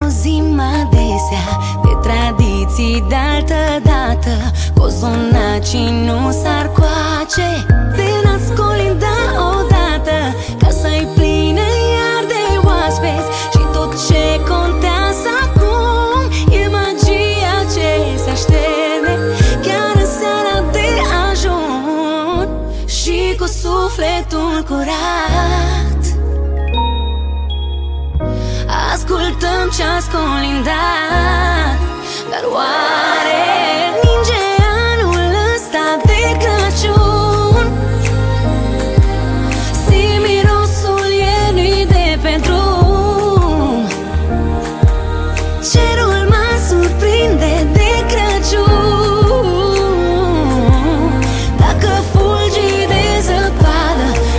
auzim adesea de tradiții de-altă dată, cozonacii nu s-ar coace de n-ați colinda odată. Casa-i plină iar de oaspeți și tot ce contează acum e magia ce se așterne chiar în seara de ajun și cu sufletul curat. Ascultăm ce-ați colindat, dar oare